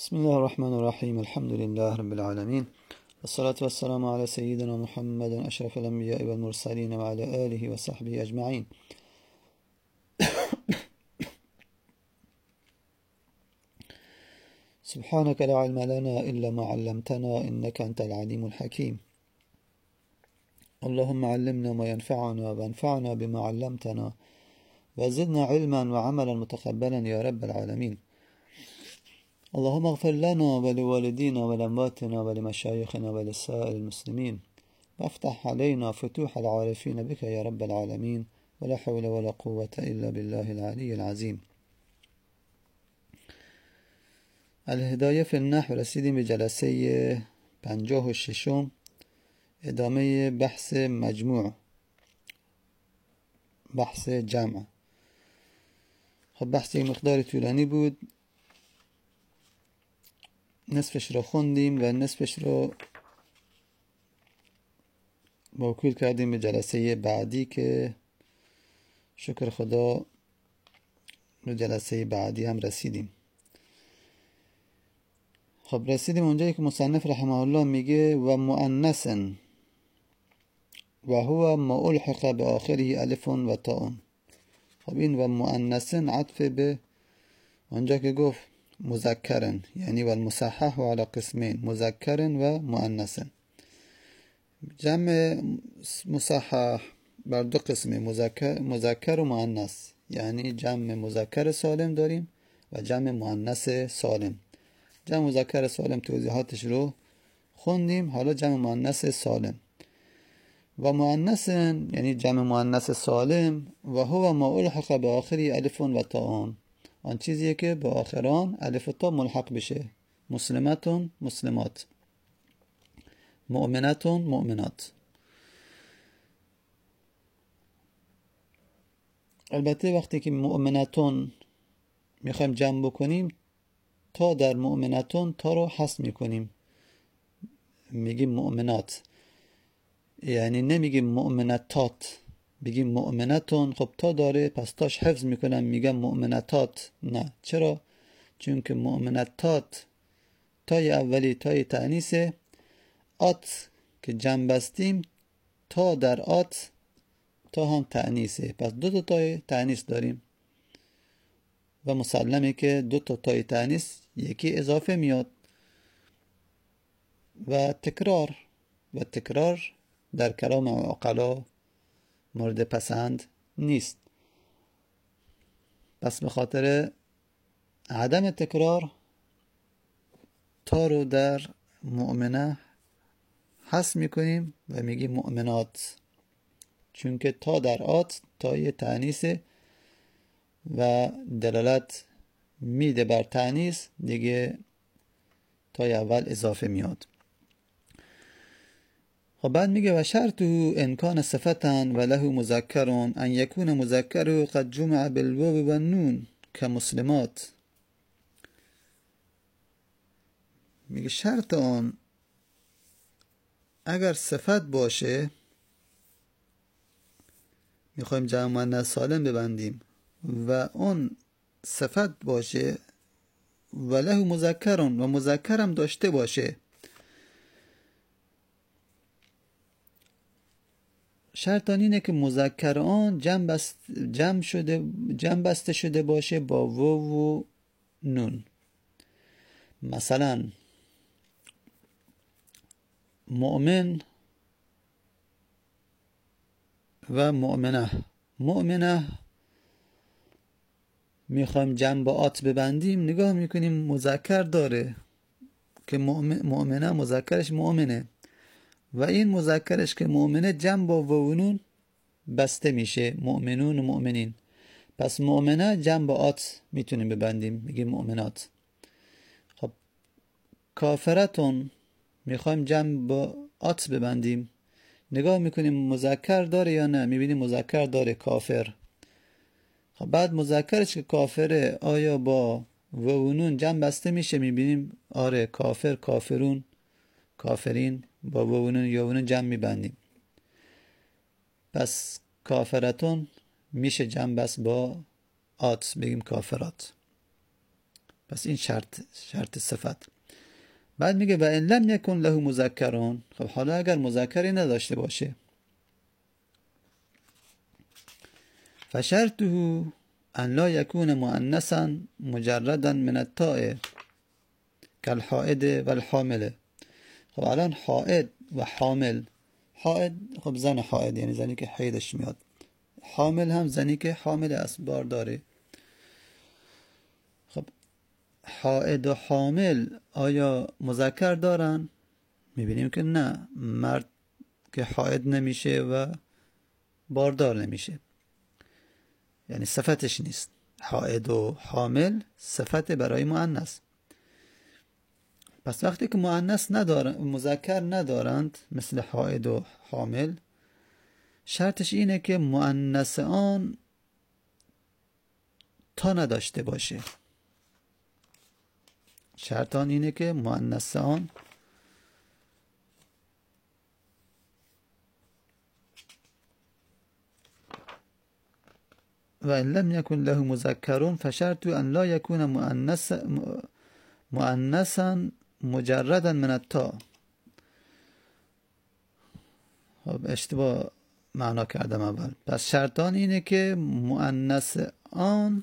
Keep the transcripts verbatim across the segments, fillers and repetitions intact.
بسم الله الرحمن الرحيم. الحمد لله رب العالمين، والصلاة والسلام على سيدنا محمد أشرف الأنبياء والمرسلين وعلى آله وصحبه أجمعين. سبحانك لا علم لنا إلا ما علمتنا إنك أنت العليم الحكيم. اللهم علمنا ما ينفعنا وانفعنا بما علمتنا وزدنا علما وعملا متقبلا يا رب العالمين. اللهم اغفر لنا ولوالدينا ولأمواتنا ولمشايخنا ولسائر المسلمين، وافتح علينا فتوح العارفين بك يا رب العالمين، ولا حول ولا قوة إلا بالله العلي العظيم. الهدایه فی النحو رسیدیم به جلسه پنجاه و ششم، ادامه بحث مجموع، بحث جمع. خب بحث یک مقدار طولانی بود، نصفش رو خوندیم و نصفش رو موکول کردیم به جلسه بعدی که شکر خدا به جلسه بعدی هم رسیدیم. خب رسیدیم اونجایی که مصنف رحمه الله میگه و مؤنث و هو ما الحق به آخره الف و تاء. خب این و مؤنث عطف به اونجا که گفت مذکرن، یعنی و المصحح و علی قسمین، مذکرن و مؤنثن. جمع مصحح بر دو قسمه، مذکر, مذکر و مؤنث، یعنی جمع مذکر سالم داریم و جمع مؤنث سالم. جمع مذکر سالم توضیحاتش رو خوندیم، حالا جمع مؤنث سالم. و مؤنث یعنی جمع مؤنث سالم و هو ما الحق به آخری الف و تاء، آن چیزیه که به آخران الف و تا ملحق بشه. مسلمتون مسلمات، مؤمنتون مؤمنات. البته وقتی که مؤمنتون میخوایم جمع بکنیم، تا در مؤمنتون تا رو حذف میکنیم، میگیم مؤمنات، یعنی نمیگیم مؤمنتات، بگیم مؤمنتون. خب تا داره، پس تاش حفظ میکنم، میگم مؤمنتات. نه، چرا؟ چون که مؤمنتات تای اولی تای تأنیسه، آت که جمع بستیم تا در آت تا هم تأنیسه، پس دو تا تای تأنیس داریم و مسلمه که دو تا تای تأنیس یکی اضافه میاد. و تکرار و تکرار در کلام عقلا مورد پسند نیست، پس به خاطر عدم تکرار تا رو در مؤمنه حذف میکنیم و میگیم مؤمنات، چون که تا در آت تای تأنیسه و دلالت میده بر تأنیس، دیگه تای اول اضافه میاد. خب بعد میگه و شرطه ان کان صفتا و له مذکر ان یکون مذکره قد جمع بالواو و النون کمسلمات. میگه شرط آن اگر صفت باشه، میخوایم جمع مؤنث سالم ببندیم و اون صفت باشه و له مذکرون و مذکرم داشته باشه. شرط آن اینه که مذکر آن جمع بست جمع شده جمع بسته شده باشه با واو و نون. مثلا مؤمن و مؤمنه. مؤمنه میخوایم جمع با آت ببندیم، نگاه میکنیم مذکر داره که مؤمنه مذکرش مؤمنه و این مذکرش که مؤمنه جمع با واو و نون بسته میشه، مؤمنون و مؤمنین. پس مؤمنه جمع با آت میتونیم ببندیم، میگیم مؤمنات. خب کافرتون میخوایم جمع با آت ببندیم، نگاه میکنیم مذکر داره یا نه، میبینیم مذکر داره، کافر. خب بعد مذکرش که کافره آیا با واو و نون جمع بسته میشه؟ میبینیم آره، کافر، کافرون، کافرین، با واو و نون یا نون جمع میبندیم. پس کافرتون میشه جمع بس با آت، بگیم کافرات. پس این شرط شرط صفت. بعد میگه و ان لم یکن له مذکرون. خب حالا اگر مذکری نداشته باشه، فشرطه ان لا یکون مؤنثا مجردا من التاء کالحائض و الحامل. خب الان حائض و حامل، حائض خب زن حائض یعنی زنی که حیضش میاد، حامل هم زنی که حامل اسبار داره. خب حائض و حامل آیا مذکر دارن؟ میبینیم که نه، مرد که حائض نمیشه و باردار نمیشه، یعنی صفتش نیست. حائض و حامل صفت برای مؤنث. پس وقتی که مؤنث ندارن، مذکر ندارند مثل حائض و حامل، شرطش اینه که مؤنث آن تا نداشته باشه. شرط آن اینه که مؤنث آن و ان لم یکن له مذکرون فشرط ان لا یکون مؤنث مؤنثا مجردا من التاء. خب اشتباه معنا کردم اول. پس شرطان اینه که مؤنث آن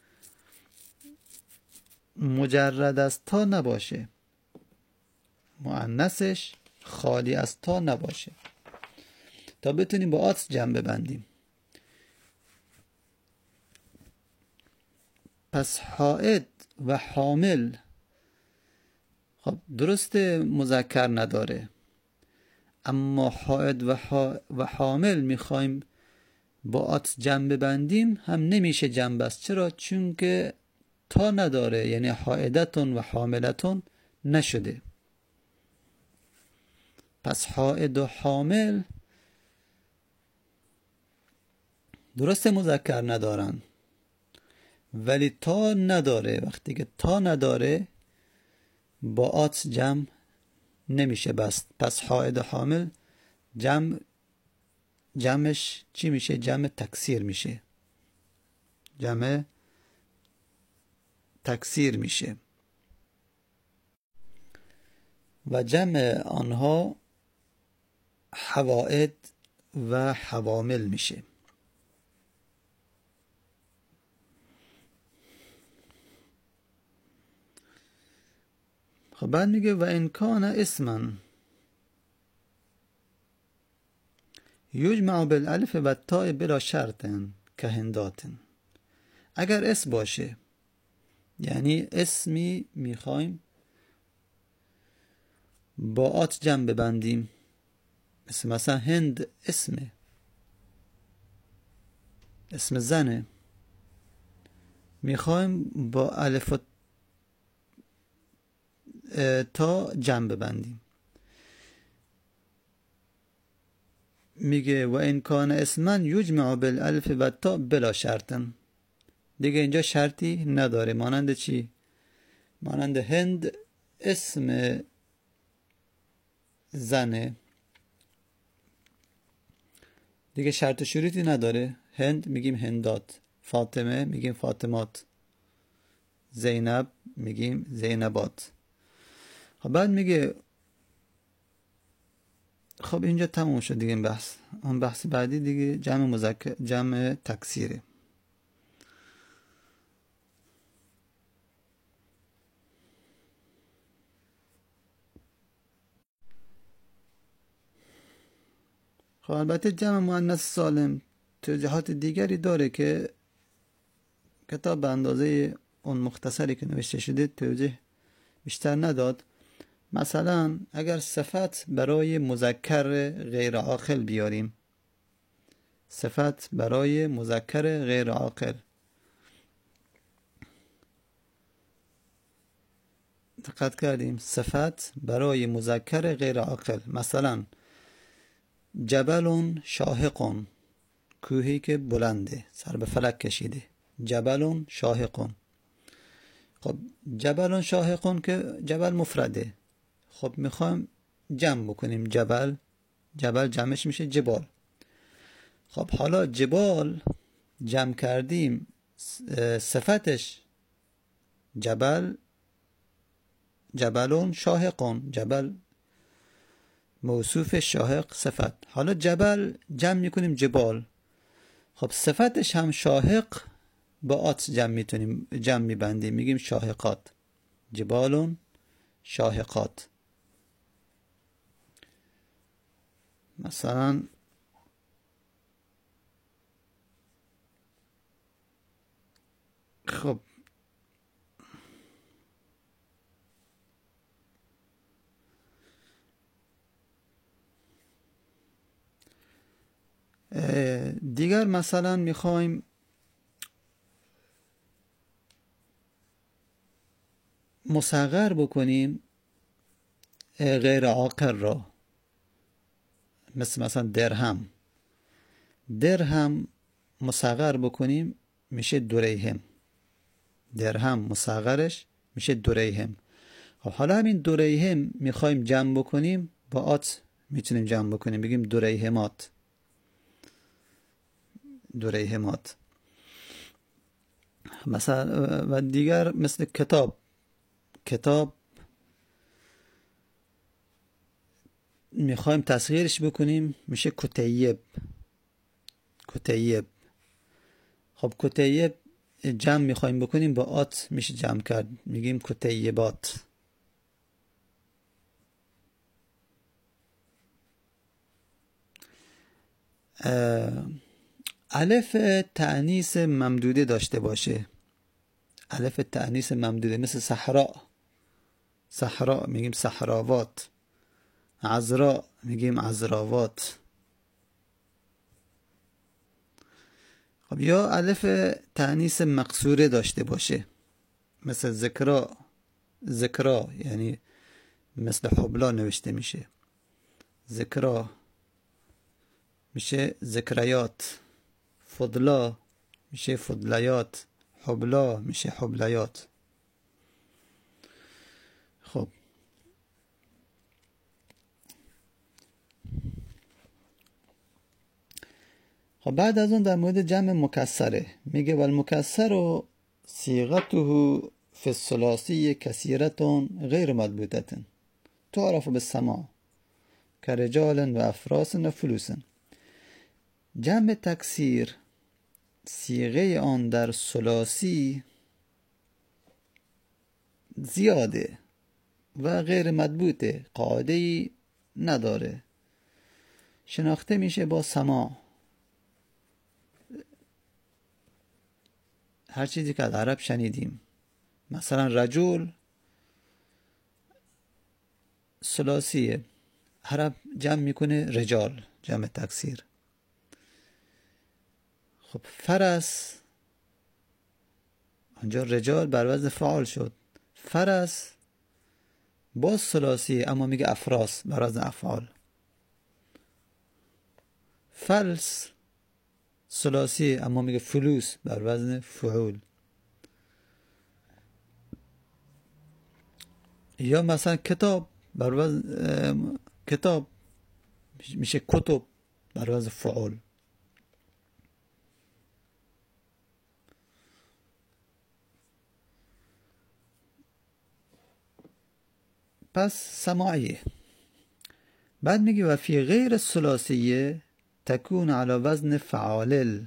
مجرد از تا نباشه، مؤنثش خالی از تا نباشه، تا بتونیم با آت جمع ببندیم. پس حائض و حامل خب درست مذکر نداره، اما حائض و, و حامل میخوایم با آت جمع ببندیم هم نمیشه جمع بست. چرا؟ چون که تا نداره، یعنی حائضتون و حاملتون نشده. پس حائض و حامل درست مذکر ندارن ولی تا نداره. وقتی که تا نداره با آت جمع نمیشه بست. پس حائض و حامل جمع جمعش چی میشه؟ جمع تکثیر میشه، جمع تکثیر میشه و جمع آنها حوائض و حوامل میشه. خب بعد میگه و ان کان اسما یجمع بالالف و التاء بلا شرط که هندات. اگر اسم باشه، یعنی اسمی میخوایم با آت جمع ببندیم، مثل مثلا هند اسمه، اسم زنه، میخوایم با الف و تا جمع ببندیم. میگه و ان کان اسما یجمع بالالف و التاء بلا شرط. دیگه اینجا شرطی نداره. مانند چی؟ مانند هند اسم زنه، دیگه شرط شروطی نداره. هند میگیم هندات، فاطمه میگیم فاطمات، زینب میگیم زینبات. خب بعد میگه خب اینجا تموم شد دیگه این بحث. اون بحث بعدی دیگه جمع مذکر، جمع تکثیره. خب البته جمع مؤنث سالم توضیحات دیگری داره که کتاب به اندازه اون مختصری که نوشته شده توضیح بیشتر نداد. مثلا اگر صفت برای مذکر غیر عاقل بیاریم، صفت برای مذکر غیر عاقل، دقت کردیم؟ صفت برای مذکر غیر عاقل، مثلا جبل شاهق، کوهی که بلنده، سر به فلک کشیده، جبل شاهق. خب جبل شاهق که جبل مفرده، خب میخوایم جمع بکنیم جبل، جبل جمعش میشه جبال. خب حالا جبال جمع کردیم، صفتش جبل جبلون شاهقون، جبل موصوف، شاهق صفت. حالا جبل جمع میکنیم جبال، خب صفتش هم شاهق، با آت جمع میتونیم جمع میبندیم، میگیم شاهقات، جبالون شاهقات. مثلا خب دیگر مثلا میخوایم مصغر بکنیم غیر عاقل را، مثل مثلا درهم. درهم مصغر بکنیم میشه دریهم، درهم مصغرش میشه دریهم. خب حالا همین دریهم میخوایم جمع بکنیم، با آت میتونیم جمع بکنیم، بگیم دریهمات، دریهمات. مثلا و دیگر مثل کتاب، کتاب میخوایم تصغیرش بکنیم میشه کتیب، کتیب. خب کتیب جمع میخوایم بکنیم، با آت میشه جمع کرد، میگیم کتیبات. الف تأنیث ممدوده داشته باشه، الف تأنیث ممدوده، مثل صحرا، صحرا میگیم صحراوات، عذرا میگیم عذراوات. خب یا الف تأنیث مقصوره داشته باشه، مثل ذکرا، ذکرا یعنی مثل حبلا نوشته میشه، ذکرا میشه ذکریات، فضلا میشه فضلیات، حبلا میشه حبلیات. خب خب بعد از اون در مورد جمع مکسره میگه والمکسر و صیغته فی الثلاثی کثیرة غیر مضبوطة تعرف بالسماع كرجال و افراس و فلوس. جمع تکسیر صیغه آن در ثلاثی زیاده و غیر مضبوطه، قاعده‌ای نداره، شناخته میشه با سماع. هر چیزی که از عرب شنیدیم، مثلا رجل ثلاثیه، عرب جمع میکنه رجال، جمع تکسیر. خب فرس، آنجا رجال بر وزن فعال شد، فرس باز ثلاثیه اما میگه افراس بر وزن افعال. فلس ثلاثیه اما میگه فلوس بر وزن فعول. یا مثلا کتاب بر وزن کتاب میشه کتب بر وزن فعول. پس سماعیه. بعد میگه و فی غیر الثلاثیه تكون على وزن فعالل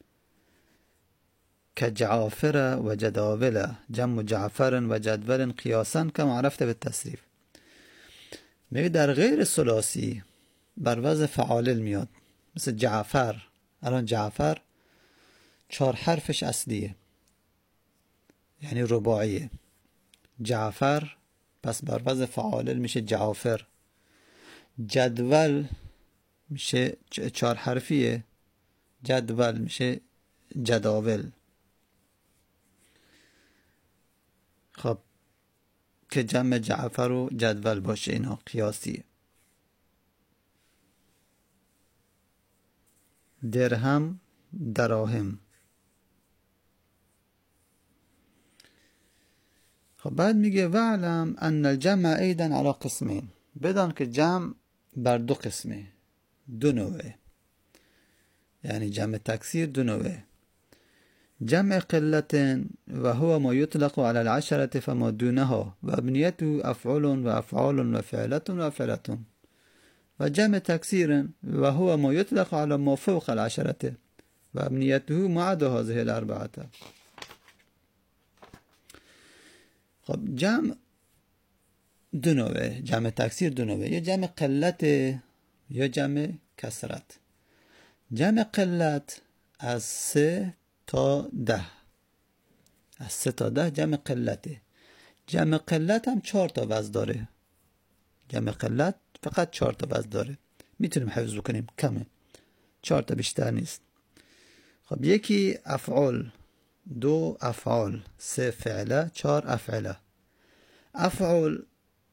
كجعافر و جداول، جمع جعفر و جدول قیاسا كما عرفت بالتصریف. میگه در غیر ثلاثی بر وزن فعالل میاد، مثل جعفر. الان جعفر چهار حرفش اصلیه یعنی رباعیه، جعفر پس بر وزن فعالل میشه جعافر. جدول میشه چهار حرفیه، جدول میشه جداول. خب که جمع جعفر و جدول باشه، اینا قیاسیه. درهم دراهم. خب بعد میگه وعلم ان الجمع ایضا على قسمین، بدان که جمع بر دو قسمه، دو نوعه، یعنی جمع تکسیر دو نوعه. جمع قلة وهو ما يطلق على العشرة فما دونها وابنيته أفعل وأفعال وفعلة وفعلة. وجمع تكسير وهو ما يطلق على ما فوق العشرة وابنيته ما عدا هذه الأربعة. خب جمع دو نوعه، جمع تکثیر دو نوعه، یا جمع قلت یا جمع کسرت. جمع قلت از سه تا ده، از سه تا ده جمع قلته. جمع قلت هم چهار تا وزن داره. جمع قلت فقط چهار تا وزن داره، میتونیم حفظ بکنیم، کمه، چهار تا بیشتر نیست. خب یکی افعال، دو افعال، سه فعله، چهار افعله. افعال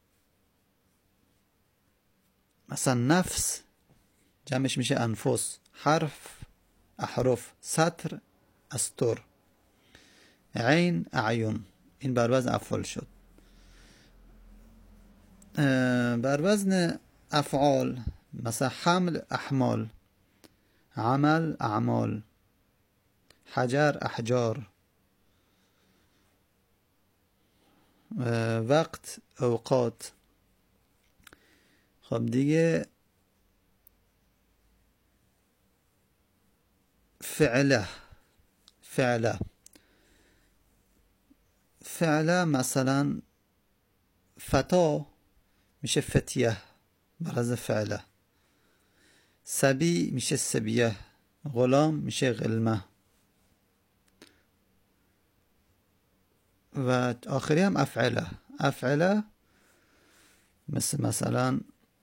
مثلا نفس جمعش میشه انفس، حرف احرف، سطر استر، عین اعین. این بر وزن افعال شد. بر وزن افعال مثلا حمل احمال، عمل اعمال، حجر احجار، وقت اوقات. خب دیگه فعله، فعله فعله مثلا فتا میشه فتیه برز فعله، سبی میشه سبیه، غلام میشه غلمه. و آخری هم افعله. افعله مثل مثلا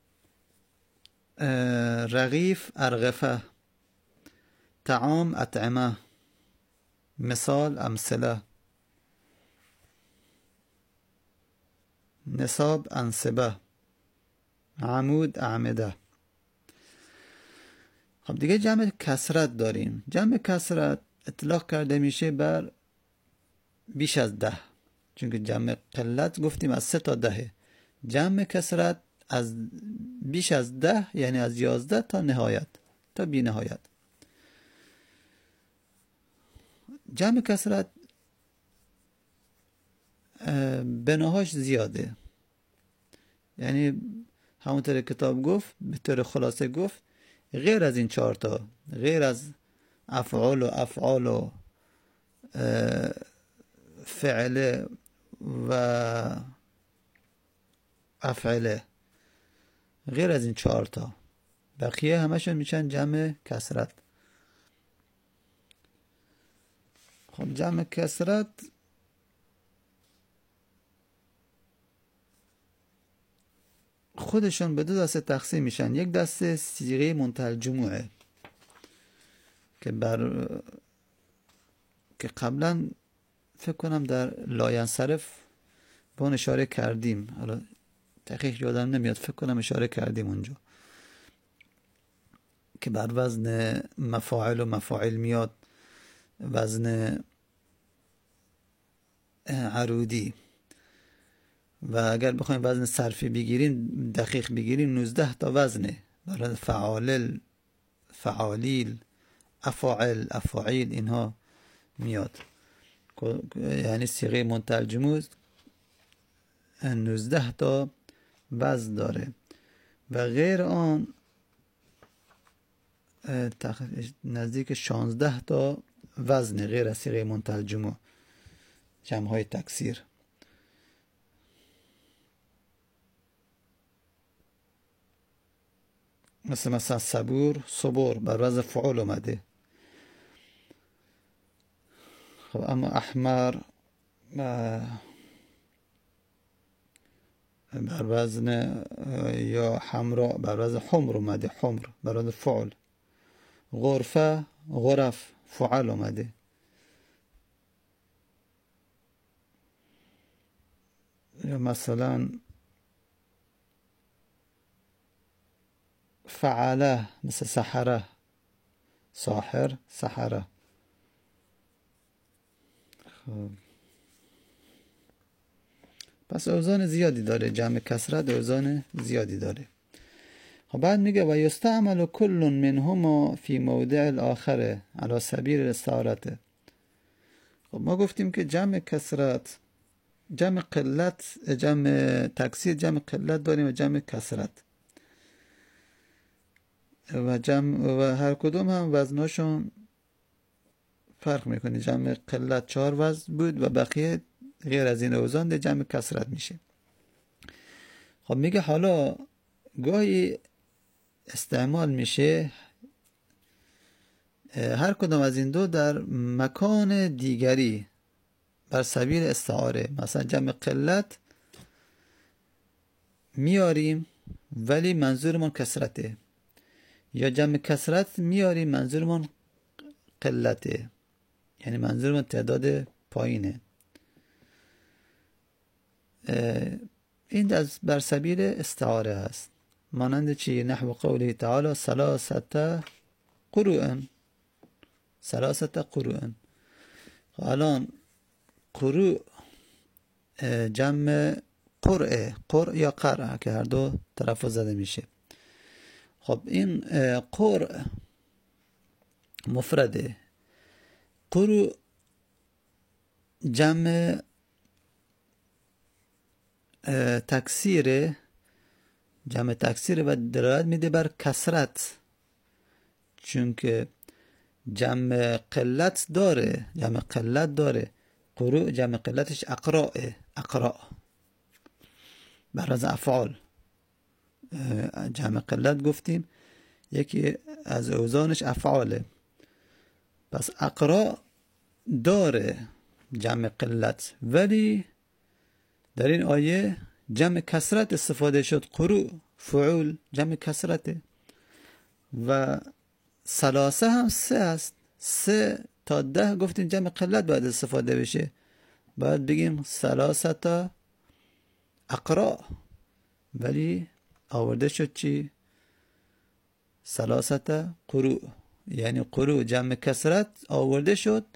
رغیف ارغفه، طعام اطعمه، مثال امثله، نصاب انصبه، عمود اعمده. خب دیگه جمع کسرت داریم. جمع کسرت اطلاق کرده میشه بر بیش از ده، چون که جمع قلت گفتیم از سه تا دهه. جمع کسرت از بیش از ده، یعنی از یازده تا نهایت، تا بی نهایت. جمع کسرت بناهاش زیاده، یعنی همونطور کتاب گفت، به طور خلاصه گفت، غیر از این چهار تا، غیر از افعال و افعال و فعله و افعله، غیر از این چهار تا بقیه همشون میشن جمع کسرت. خب جمع کسرت خودشون به دو دسته تقسیم میشن. یک دسته صیغه منتهی الجموعه که بر که قبلا فکر کنم در لاینصرف با اون اشاره کردیم، حالا دقیق یادم نمیاد، فکر کنم اشاره کردیم اونجا، که بر وزن مفاعل و مفاعل میاد، وزن عرودی. و اگر بخوایم وزن صرفی بگیریم، دقیق بگیریم، نوزده تا وزنه، برای فعالل، فعالیل، افاعل، افاعیل، اینها میاد. یعنی صیغه منتهی الجموع نوزده تا وزن داره و غیر آن نزدیک شانزده تا وزن غیر از صیغه منتهی الجموع، جمع های تکسیر. مثل مثلا صبور، صبور بر وزن فعول اومده. خب اما احمر بر وزن، یا حمراء بر وزن حمر اومده، حمر بر وزن فعل. غرفه، غرف فعل اومده. یا مثلا فعله مثل سحره، ساحر، سحره. خب پس اوزان زیادی داره، جمع کسرت اوزان زیادی داره. خب بعد میگه و یستعمل کل منهما فی موضع الاخر علی سبیل الاستعاره. خب ما گفتیم که جمع کسرت، جمع قلت، جمع تکسیر، جمع قلت داریم و جمع کسرت و جمع و هر کدوم هم وزناشون فرق میکنه. جمع قلت چهار وزن بود و بقیه غیر از این اوزان ده جمع کسرت میشه. خب میگه حالا گاهی استعمال میشه هر کدام از این دو در مکان دیگری بر سبیل استعاره. مثلا جمع قلت میاریم ولی منظورمون کسرته، یا جمع کسرت میاریم منظورمون قلته، یعنی منظورمون تعداد پایینه. این از بر سبیل استعاره است. مانند چی؟ نحو قوله تعالی ثلاثه قروء، ثلاثه قروء. الان قروء جمع قرء، قرء یا قرء که هر دو تلفظ زده میشه. خب این قرء مفرده، قروء جمع تکسیره، جمع تکسیره و دلالت میده بر کسرت، چون که جمع قلت داره، جمع قلت داره. قروء جمع قلتش اقراء، اقراء بر از افعال. جمع قلت گفتیم یکی از اوزانش افعاله، پس اقراء داره جمع قلت، ولی در این آیه جمع کسرت استفاده شد. قروء فعول جمع کسرته و ثلاثه هم سه است. سه تا ده گفتیم جمع قلت باید استفاده بشه، باید بگیم ثلاثه اقراء، ولی آورده شد چی؟ ثلاثه قروء، یعنی قروء جمع کسرت آورده شد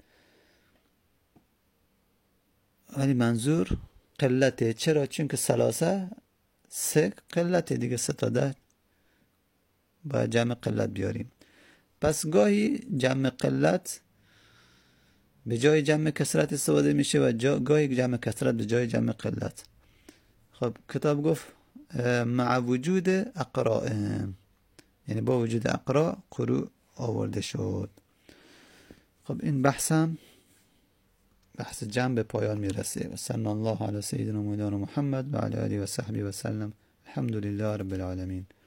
ولی منظور قلته. چرا؟ چون که ثلاثه سه قلته دیگه، سه تا ده باید جمع قلت بیاریم. پس گاهی جمع قلت به جای جمع کسرت استفاده میشه و جا گاهی جمع کسرت به جای جمع قلت. خب کتاب گفت مع وجود اقراء، یعنی با وجود اقراء قروء آورده شد. خب این بحثم بحث جمع به پایان میرسه. و صلی الله علی سیدنا مولانا محمد و علی آله و صحبه و سلم. الحمد لله رب العالمین.